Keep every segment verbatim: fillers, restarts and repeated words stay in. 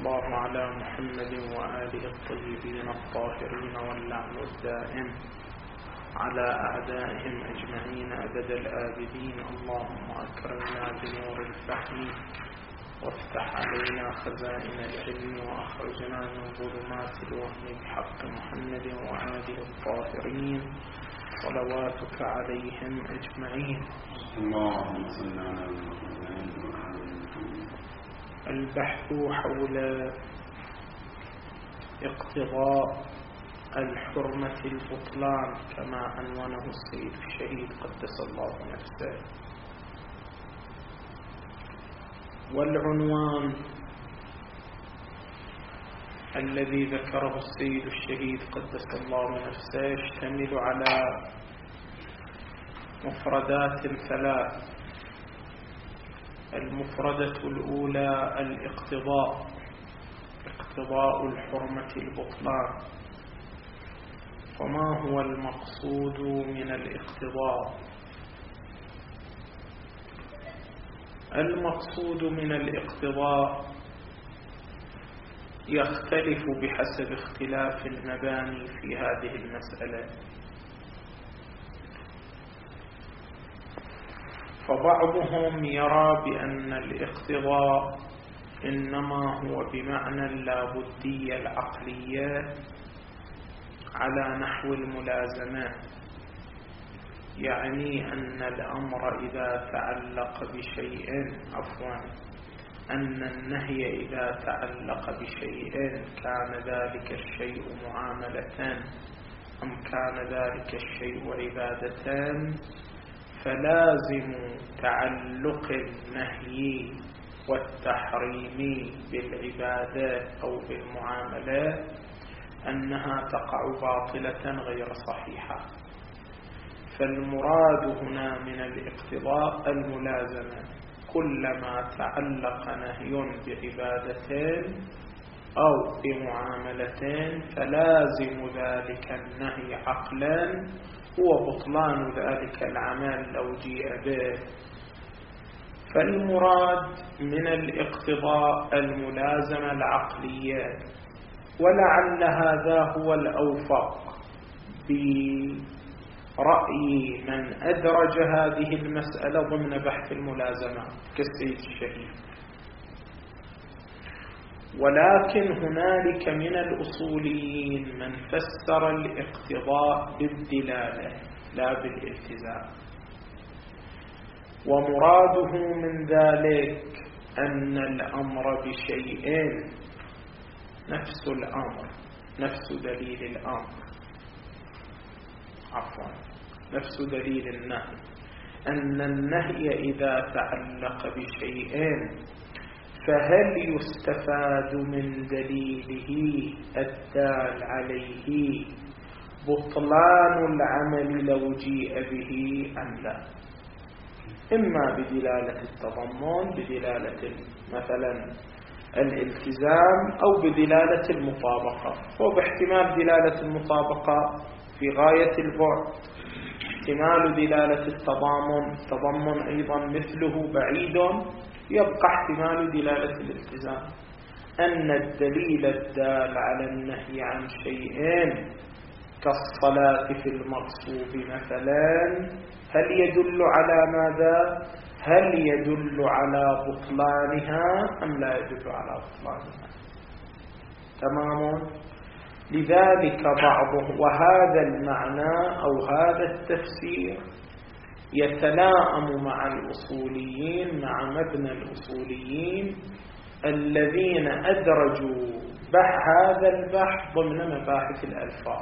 الله على محمد وآله الطيبين الطاهرين واللعن الدائم على أعدائهم أجمعين أبد الآبدين. اللهم أكرمنا بنور الفهم وافتح علينا خزائن العلم وأخرجنا من ظلمات الوهم بحق محمد وآله الطاهرين صلواتك عليهم أجمعين. اللهم صل على محمد. البحث حول اقتضاء الحرمة البطلان كما عنوانه السيد الشهيد قدس الله نفسه، والعنوان الذي ذكره السيد الشهيد قدس الله نفسه يشتمل على مفردات ثلاث. المفردة الأولى الاقتضاء، اقتضاء الحرمة البطلان. وما هو المقصود من الاقتضاء؟ المقصود من الاقتضاء يختلف بحسب اختلاف المباني في هذه المسألة. فبعضهم يرى بأن الاقتضاء إنما هو بمعنى اللابدية العقلية على نحو الملازمة، يعني أن الأمر إذا تعلق بشيء عفوا أن النهي إذا تعلق بشيء كان ذلك الشيء معاملة أم كان ذلك الشيء عبادة، فلازم تعلق النهي والتحريم بالعبادة أو بالمعاملة أنها تقع باطلة غير صحيحة. فالمراد هنا من الاقتضاء الملازمة، كلما تعلق نهي بعبادتين أو بمعاملتين فلازم ذلك النهي عقلا هو بطلان ذلك العمل لو جيء به. فالمراد من الاقتضاء الملازمة العقلية، ولعل هذا هو الأوفق برأي من أدرج هذه المسألة ضمن بحث الملازمة كالسيد الشهيد. ولكن هنالك من الأصوليين من فسر الاقتضاء بالدلالة لا بالالتزام، ومراده من ذلك أن الأمر بشيئين نفس الأمر نفس دليل الأمر عفوا نفس دليل النهي، أن النهي إذا تعلق بشيئين فهل يستفاد من دليله الدال عليه بطلان العمل لو جيء به أم لا؟ إما بدلالة التضمن بدلالة مثلا الالتزام أو بدلالة المطابقة. وباحتمال دلالة المطابقة في غاية البعد، احتمال دلالة التضامن التضمن أيضا مثله بعيد، يبقى احتمال دلالة الالتزام. أن الدليل الدال على النهي عن شيئين كالصلاة في المغصوب مثلا هل يدل على ماذا؟ هل يدل على بطلانها أم لا يدل على بطلانها؟ تمام. لذلك بعضهم، وهذا المعنى أو هذا التفسير يتلائم مع الأصوليين، مع مبنى الأصوليين الذين أدرجوا بح هذا البحث ضمن مباحث الألفاظ.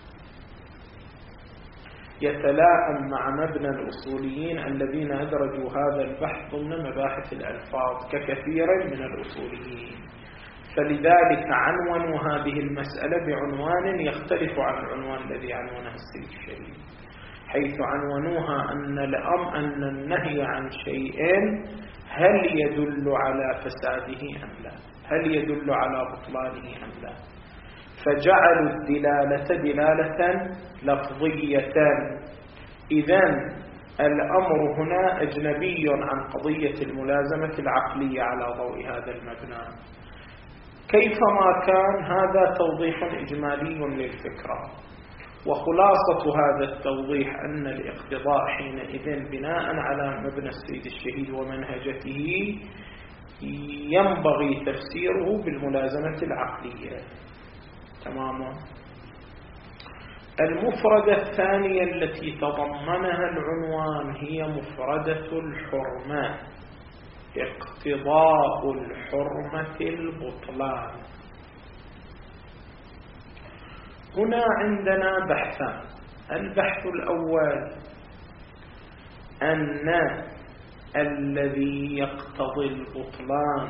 يتلائم مع مبنى الأصوليين الذين أدرجوا هذا البحث ضمن مباحث الألفاظ ككثير من الأصوليين. فلذلك عنونوا هذه المسألة بعنوان يختلف عن العنوان الذي عنونه السيد الشهيد، حيث عنونوها أن الأمر أن النهي عن شيء هل يدل على فساده أم لا، هل يدل على بطلانه أم لا. فجعلوا الدلالة دلالة لفظية. إذن الأمر هنا أجنبي عن قضية الملازمة العقلية على ضوء هذا المبنى. كيفما كان هذا توضيح إجمالي للفكرة، وخلاصة هذا التوضيح أن الاقتضاء حينئذ بناء على مبنى السيد الشهيد ومنهجته ينبغي تفسيره بالملازمة العقلية. تماما. المفردة الثانية التي تضمنها العنوان هي مفردة الحرمة، اقتضاء الحرمة البطلان. هنا عندنا بحثان. البحث الأول أن الذي يقتضي البطلان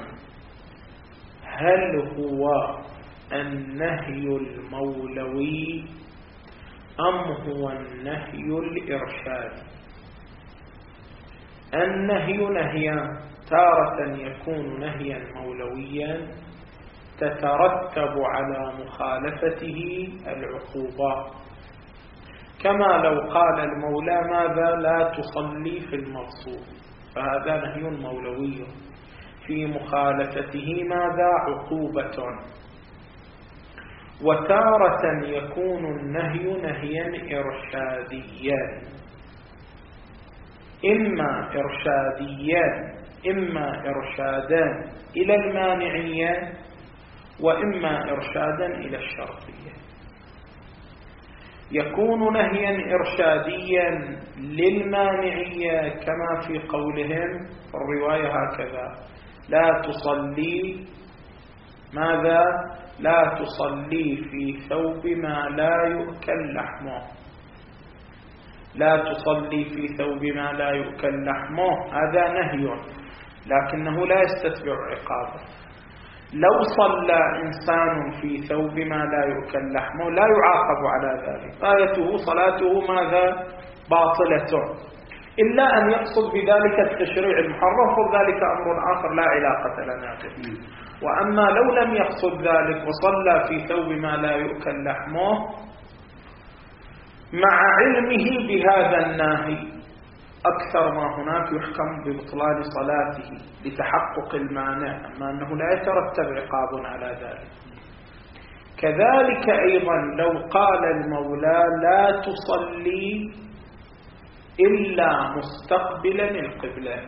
هل هو النهي المولوي أم هو النهي الإرشادي؟ النهي نهيان، تارة يكون نهيا مولويا تترتب على مخالفته العقوبة، كما لو قال المولى ماذا؟ لا تصلي في المغصوب، فهذا نهي مولوي في مخالفته ماذا؟ عقوبة. وتارة يكون النهي نهيا إرشاديا، إما إرشاديا إما إرشادا إلى المانعية وإما إرشادا إلى الشرطية. يكون نهيا إرشاديا للمانعية كما في قولهم في الرواية هكذا: لا تصلي ماذا؟ لا تصلي في ثوب ما لا يؤكل لحمه، لا تصلي في ثوب ما لا يؤكل لحمه، هذا نهي لكنه لا يستتبع عقابه. لو صلى إنسان في ثوب ما لا يؤكل لحمه لا يعاقب على ذلك، آيته صلاته ماذا؟ باطلة، إلا أن يقصد بذلك التشريع المحرم، وذلك أمر آخر لا علاقة لنا به. وأما لو لم يقصد ذلك وصلى في ثوب ما لا يؤكل لحمه مع علمه بهذا الناهي أكثر ما هناك يحكم ببطلان صلاته لتحقق المانع، أما أنه لا يترتب عقاب على ذلك. كذلك أيضا لو قال المولى لا تصلي إلا مستقبلا القبلة،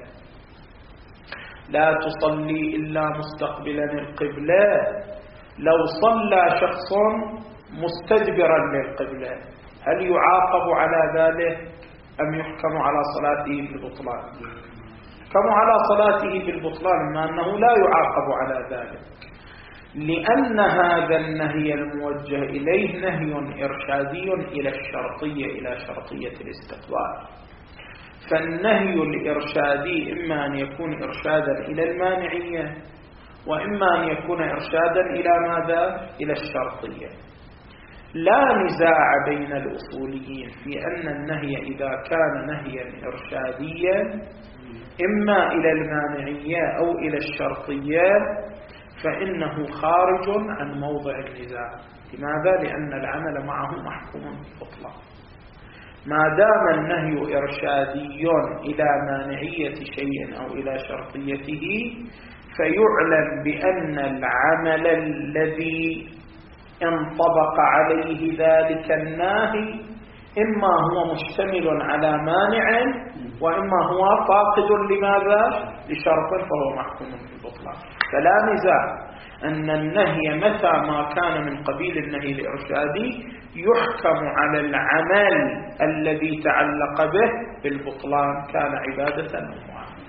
لا تصلي إلا مستقبلا القبلة، لو صلى شخص مستدبرا للقبلة هل يعاقب على ذلك أم يحكم على صلاته بالبطلان؟ يحكم على صلاته بالبطلان، ما أنه لا يعاقب على ذلك، لأن هذا النهي الموجه إليه نهي إرشادي إلى الشرطية، إلى شرطية الاستقبال. فالنهي الإرشادي إما أن يكون إرشادا إلى المانعية وإما أن يكون إرشادا إلى ماذا؟ إلى الشرطية. لا نزاع بين الأصوليين في أن النهي إذا كان نهيا إرشاديا إما إلى المانعية أو إلى الشرطية فإنه خارج عن موضع النزاع. لماذا؟ لأن العمل معه محكوم بالبطلان. ما دام النهي إرشادي إلى مانعية شيء أو إلى شرطيته فيعلم بأن العمل الذي انطبق عليه ذلك الناهي إما هو مشتمل على مانع وإما هو فاقد لماذا؟ لشرط، فهو محكوم بالبطلان. فلا نزاع أن النهي متى ما كان من قبيل النهي الإرشادي يحكم على العمل الذي تعلق به بالبطلان، كان عبادة أو معاملة.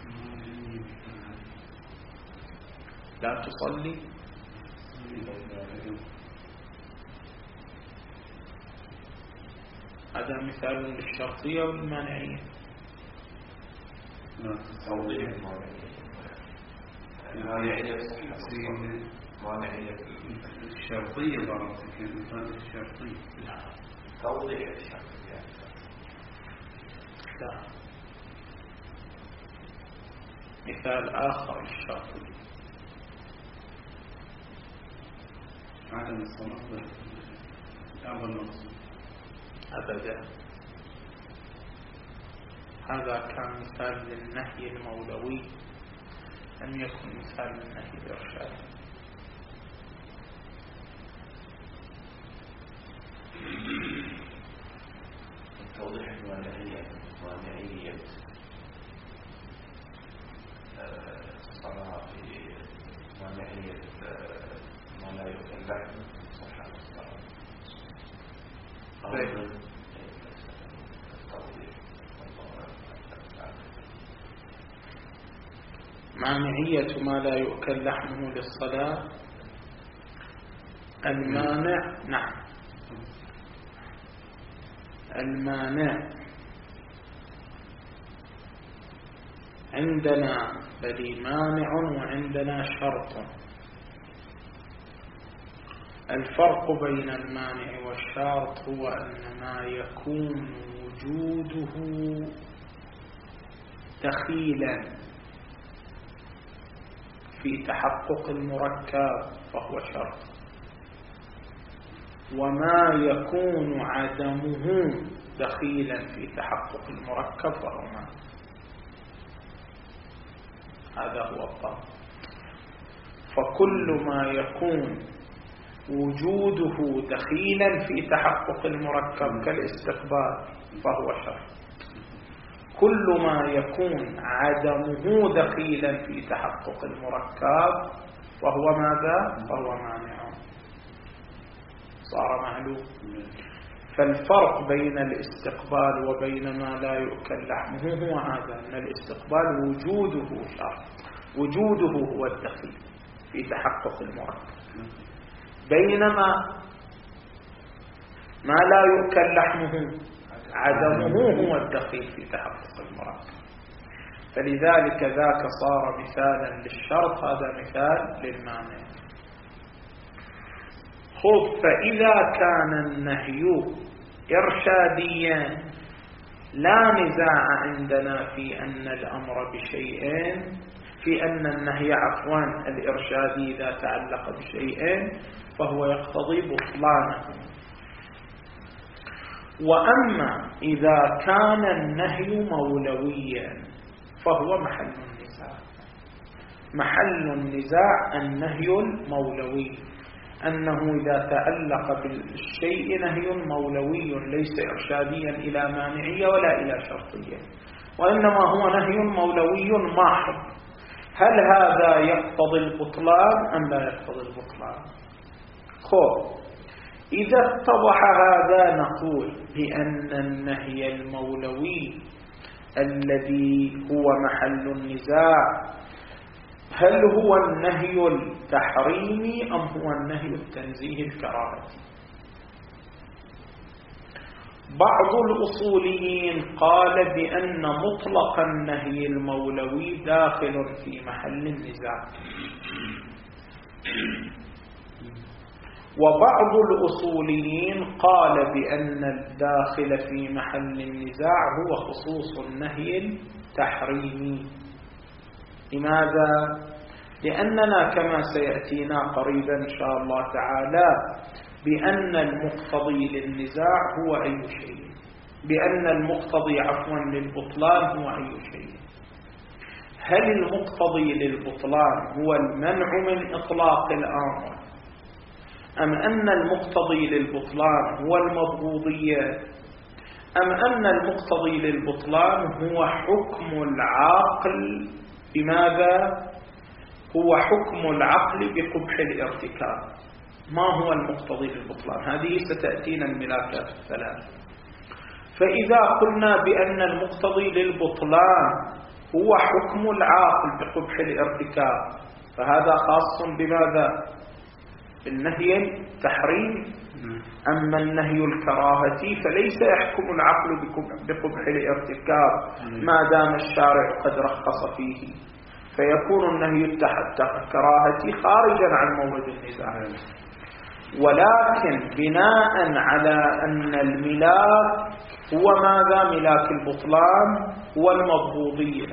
لا تصلي هذا مثال للشرطية والمانعية. لا تصلي المانعية مانعية الشرطية براسك مثال الشرطية. لا توضيح الشرطية. لا مثال آخر للشرطية. عدم الصلاة أول مقصود أبدا. هذا كان مثال للنهي المولوي، لم يكن مثال للنهي الإرشادي. مانعية مانعية الصلاة في مانعية ما لا يؤكل لحم صحة الصلاة. مانعية ما لا يؤكل لحمه للصلاة. المانع نعم المانع عندنا بل مانع وعندنا شرط. الفرق بين المانع والشرط هو أن ما يكون وجوده دخيلا في تحقق المركب فهو شرط، وما يكون عدمه دخيلا في تحقق المركب فهو مانع. هذا هو الضابط. فكل ما يكون وجوده دخيلا في تحقق المركب كالاستقبال فهو شرط، كل ما يكون عدمه دخيلا في تحقق المركب فهو ماذا؟ فهو مانع. صار معلوم. فالفرق بين الاستقبال وبين ما لا يؤكل لحمه هو هذا، أن الاستقبال وجوده شرط، وجوده هو الدخيل في تحقق المركب، بينما ما لا يؤكل لحمه عدمه هو الدخيل في تحقق المركب. فلذلك ذاك صار مثالا للشرط، هذا مثال للمانع. خذ. فإذا كان النهي إرشاديا لا نزاع عندنا في أن الأمر بشيئين، في أن النهي عفوا الإرشادي إذا تعلق بشيئين فهو يقتضي بطلانه. وأما إذا كان النهي مولويا فهو محل النزاع. محل النزاع النهي المولوي، أنه إذا تعلق بالشيء نهي مولوي ليس إرشاديا إلى مانعية ولا إلى شرطية، وإنما هو نهي مولوي محض. هل هذا يقتضي البطلان أم لا يقتضي البطلان؟ خب إذا اتضح هذا نقول بأن النهي المولوي الذي هو محل النزاع هل هو النهي التحريمي أم هو النهي التنزيه الكراهي؟ بعض الأصوليين قال بأن مطلق النهي المولوي داخل في محل النزاع، وبعض الأصوليين قال بأن الداخل في محل النزاع هو خصوص النهي التحريمي. لماذا؟ لأننا كما سيأتينا قريبا إن شاء الله تعالى بأن المقتضي للنزاع هو أي شيء، بأن المقتضي عفوا للبطلان هو أي شيء. هل المقتضي للبطلان هو المنع من إطلاق الأمر، أم أن المقتضي للبطلان هو المبغوضية، أم أن المقتضي للبطلان هو حكم العقل؟ بماذا؟ هو حكم العقل بقبح الارتكاب. ما هو المقتضي للبطلان؟ هذه ستأتينا الملاكات الثلاث. فإذا قلنا بأن المقتضي للبطلان هو حكم العاقل بقبح الارتكاب فهذا خاص بماذا؟ بالنهي التحريم. أما النهي الكراهتي فليس يحكم العقل بقبح الارتكاب ما دام الشارع قد رخص فيه، فيكون النهي الكراهتي خارجا عن مورد النزاع. ولكن بناء على أن الملاك هو ماذا؟ ملاك البطلان هو المبغوضية،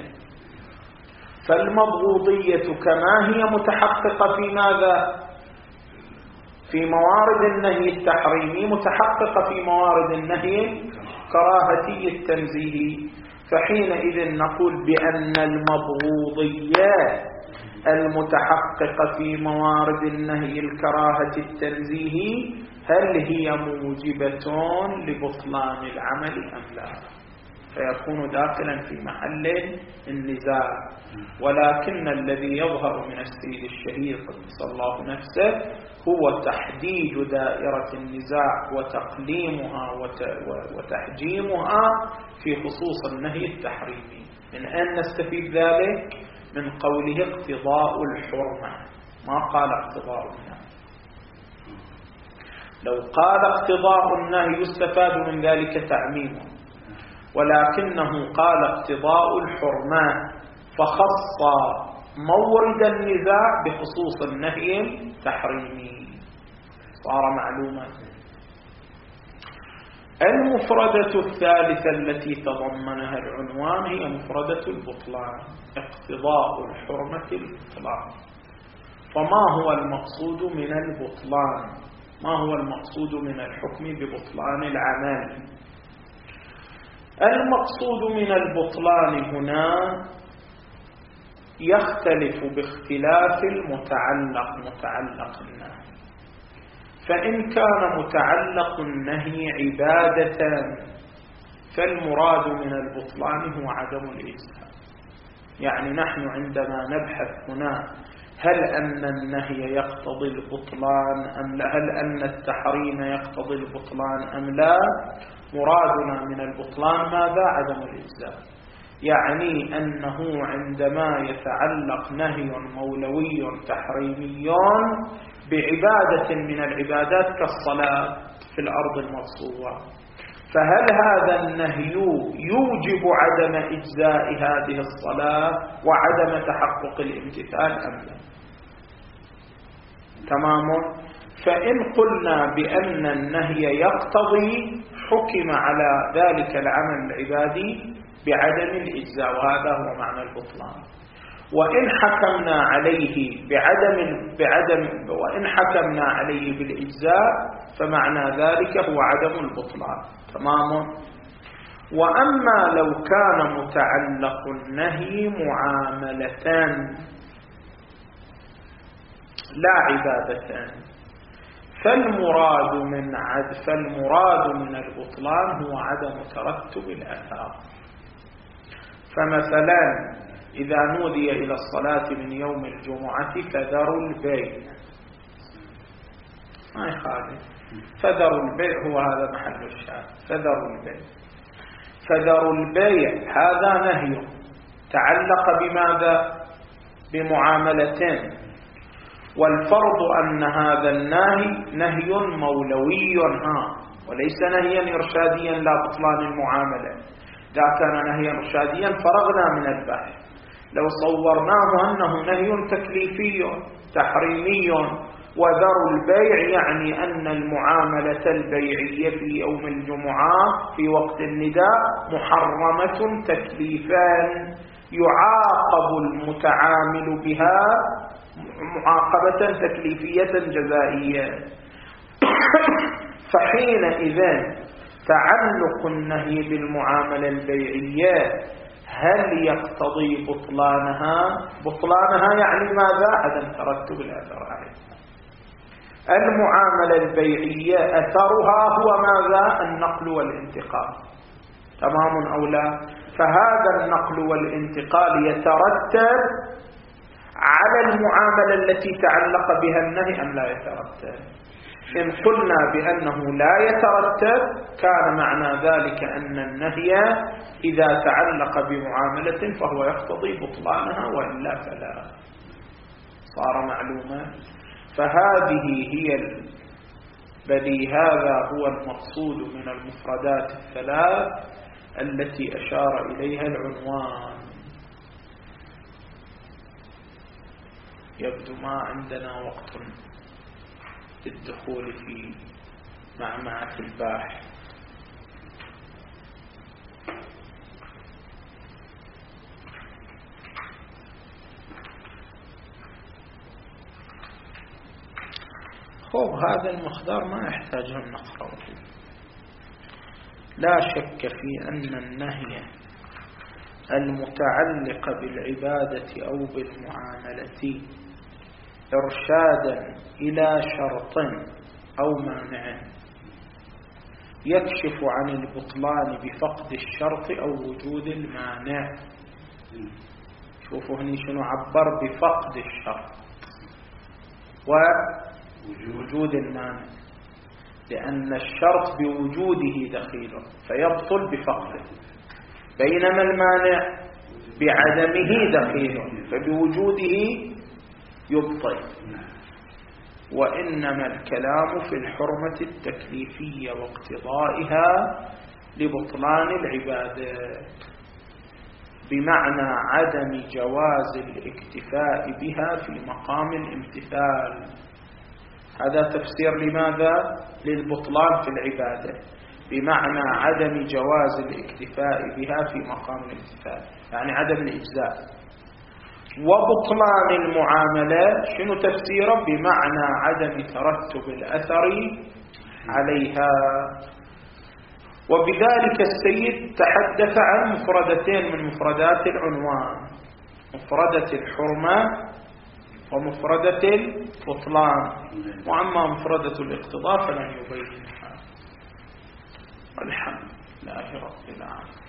فالمبغوضية كما هي متحققة في ماذا؟ في موارد النهي التحريمي متحققة في موارد النهي الكراهتي التنزيهي. فحينئذ نقول بأن المبغوضية المتحققة في موارد النهي الكراهة التنزيهي هل هي موجبة لبطلان العمل أم لا؟ فيكون داخلا في محل النزاع. ولكن الذي يظهر من السيد الشهيد قدس الله نفسه هو تحديد دائرة النزاع وتقليمها وتحجيمها في خصوص النهي التحريمي. من أين نستفيد ذلك؟ من قوله اقتضاء الحرمة، ما قال اقتضاء النهي. لو قال اقتضاء النهي يستفاد من ذلك تعميمه، ولكنه قال اقتضاء الحرمة فخص مورد النزاع بخصوص النهي التحريمي، صار معلوما. المفردة الثالثة التي تضمنها العنوان هي مفردة البطلان، اقتضاء الحرمة البطلان. فما هو المقصود من البطلان؟ ما هو المقصود من الحكم ببطلان العمل؟ المقصود من البطلان هنا يختلف باختلاف المتعلق، متعلق النهي. فإن كان متعلق النهي عبادة فالمراد من البطلان هو عدم الإجزاء. يعني نحن عندما نبحث هنا هل أن النهي يقتضي البطلان أم لا، هل أن التحريم يقتضي البطلان أم لا، مرادنا من البطلان ماذا؟ عدم الإجزاء. يعني أنه عندما يتعلق نهي مولوي تحريمي بعبادة من العبادات كالصلاة في الأرض المغصوبة، فهل هذا النهي يوجب عدم إجزاء هذه الصلاة وعدم تحقق الامتثال أم لا؟ تمام. فإن قلنا بأن النهي يقتضي حكم على ذلك العمل العبادي بعدم الإجزاء، وهذا هو معنى البطلان. وإن حكمنا عليه بعدم بعدم وإن حكمنا عليه بالإجزاء فمعنى ذلك هو عدم البطلان. تمام. وأما لو كان متعلق النهي معاملة لا عبادة فالمراد من عد فالمراد من البطلان هو عدم ترتب الآثار. فمثلا إذا نودي إلى الصلاة من يوم الجمعة فذروا البيع، ما يخالف، فذروا البيع هو هذا محل الشاهد، فذروا البيع. فذروا البيع هذا نهي تعلق بماذا؟ بمعاملتين، والفرض أن هذا النهي نهي مولوي ها وليس نهيا إرشاديا لا بطلان المعاملة. إذا كان نهيا إرشاديا فرغنا من البحث. لو صورناه أنه نهي تكليفي تحريمي وذروا البيع يعني أن المعاملة البيعية في يوم الجمعة في وقت النداء محرمة تكليفا يعاقب المتعامل بها معاقبة تكليفية جزائية. فحينئذ تعلق النهي بالمعاملة البيعية هل يقتضي بطلانها؟ بطلانها يعني ماذا؟ عدم ترتب الأثر عليها. المعاملة البيعية أثرها هو ماذا؟ النقل والانتقال. تمام أو لا؟ فهذا النقل والانتقال يترتب على المعاملة التي تعلق بها النهي أم لا يترتب؟ إن قلنا بأنه لا يترتب كان معنى ذلك أن النهي إذا تعلق بمعاملة فهو يقتضي بطلانها وإلا فلا. صار معلومة. فهذه هي البدي هذا هو المقصود من المفردات الثلاث التي أشار إليها العنوان. يبدو ما عندنا وقت للدخول في معمعة الباحث. خب هذا المقدار ما يحتاج أن نقرأه. لا شك في أن النهي المتعلق بالعبادة أو بالمعاملة إرشادا إلى شرط أو مانع يكشف عن البطلان بفقد الشرط أو وجود المانع. شوفوا هني شنو عبر بفقد الشرط ووجود المانع، لأن الشرط بوجوده دخيل فيبطل بفقده، بينما المانع بعدمه دخيل فبوجوده يبطل. وإنما الكلام في الحرمة التكليفية واقتضائها لبطلان العبادة، بمعنى عدم جواز الاكتفاء بها في مقام الامتثال. هذا تفسير لماذا؟ للبطلان في العبادة، بمعنى عدم جواز الاكتفاء بها في مقام الامتثال، يعني عدم الإجزاء. وبطلان المعاملة شنو تفسيره؟ بمعنى عدم ترتب الأثر عليها. وبذلك السيد تحدث عن مفردتين من مفردات العنوان، مفردة الحرمة ومفردة البطلان، وأما مفردة الاقتضاء فلن يبينها. الحمد لله رب العالمين.